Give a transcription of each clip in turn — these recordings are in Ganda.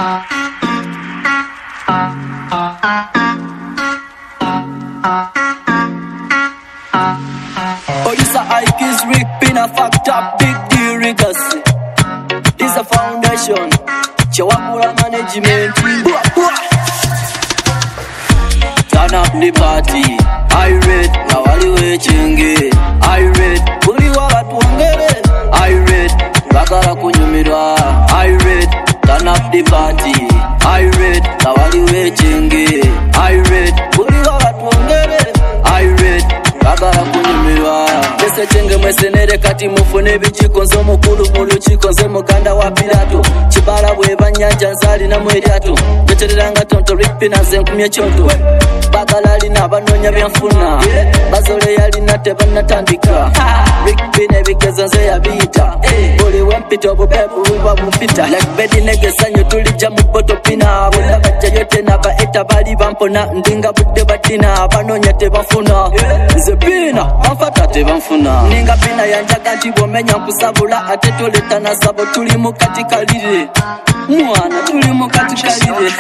Oh, this a Ike is ripping a fact up big deal riggers. This a foundation. Chawakula management. Turn up the party. I read. Now wali wechingi. I read. Kuli watu wangere. I read. Bakara kunyumirwa. I read. Turn up the party. I read. Now wali wechingi. I read. Kuli watu wangere. I read. Bagara kunyumirwa. Pese chenge mwesenere kati mufune bichiko nzo mukulu muluchiko nze muganda wa Pilato. Chibala bweba nyanja nzali na mweriato. Betereranga tonto ripi na zenkumye chonto. Bagala lina banonya byanfuna. Bazole yalina tebanatandika. Ripi nebikezo nze yabita. Buli wempita obupepu wiba bumpita. Like bedi negesanyo tulija muboto pina. Bula bacha yote naba eta bali bampona. Ndinga budde batina banonya tebanfuna. Zepina, mafata tebanfuna. Ninga pina yanjaga ntibomenya nkusabula. Ate tuleta na sabo tuli mukatika lire. Mwana tuli mukatika lire.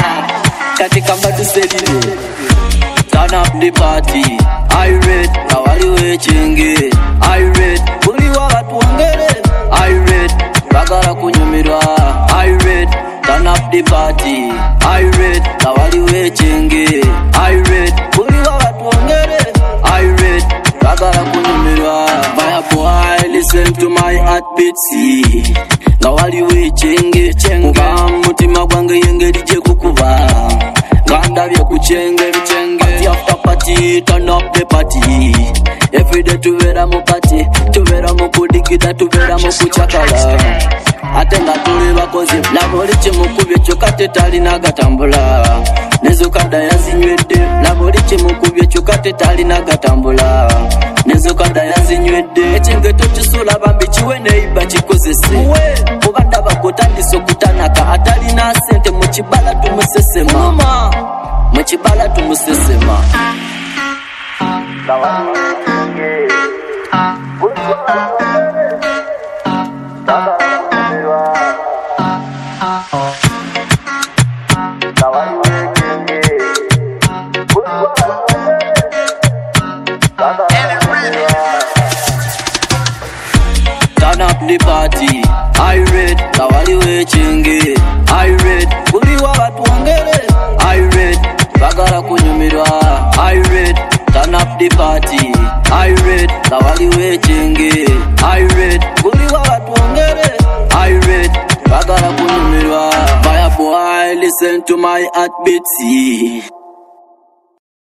Katika mbatu selire. Turn up the party. I read. Nawali wechingi. I read. Kuli watu wangere. I read. Bagara kunyumirwa. I read. Turn up the party. I read. Nawali wechingi. I read. Kuli watu wangere. I read. Bagara kunyumirwa. My boy, listen to my heartbeat. Nawali wechingi. Kuba mutima gwange yengeri je kukuba. Ganda bye kuchenge bichenge. Party after party, turn up the party. Every day tuvera mu party, tuvera mu kudigida, tuvera mu kuchakala. Atenga tuli bakozi, laboli chimukubye chokate tali nagatambula. Nezukada yazinywedde, laboli chimukubye chokate tali nagatambula. Nezukada yazinywedde, echenge tochisula bambi chiwene iba chikozese. Kubanda bakotandisa okutanaka, atali na sente muchibala tumusesema. Muchibala tumusesema. Turn up the party. I read. Nawali wechingi. I read. Kuli watu wangere. I read. Bagara kunyumirwa. I read. Turn up the party. I read. Nawali wechingi. I read. Kuli watu wangere. I read. Bagara kunyumirwa. My boy, listen to my heartbeat.